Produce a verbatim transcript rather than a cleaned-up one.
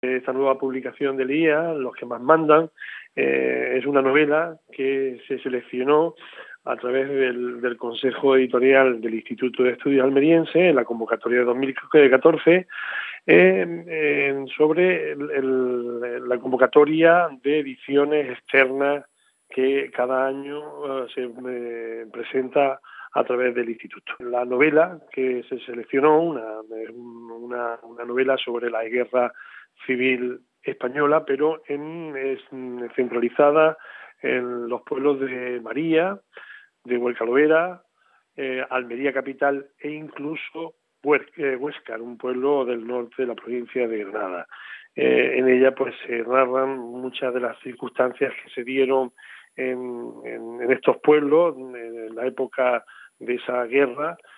Esta nueva publicación del I A, Los que más mandan, eh, es una novela que se seleccionó a través del, del Consejo Editorial del Instituto de Estudios Almeriense en la convocatoria de dos mil catorce eh, eh, sobre el, el, la convocatoria de ediciones externas que cada año uh, se eh, presenta a través del instituto. La novela que se seleccionó, una, una, una novela sobre la guerra civil española, pero en, es centralizada en los pueblos de María, de Huercalovera, eh, Almería capital e incluso Huéscar, un pueblo del norte de la provincia de Granada. Eh, en ella pues se narran muchas de las circunstancias que se dieron en, en, en estos pueblos en la época de esa guerra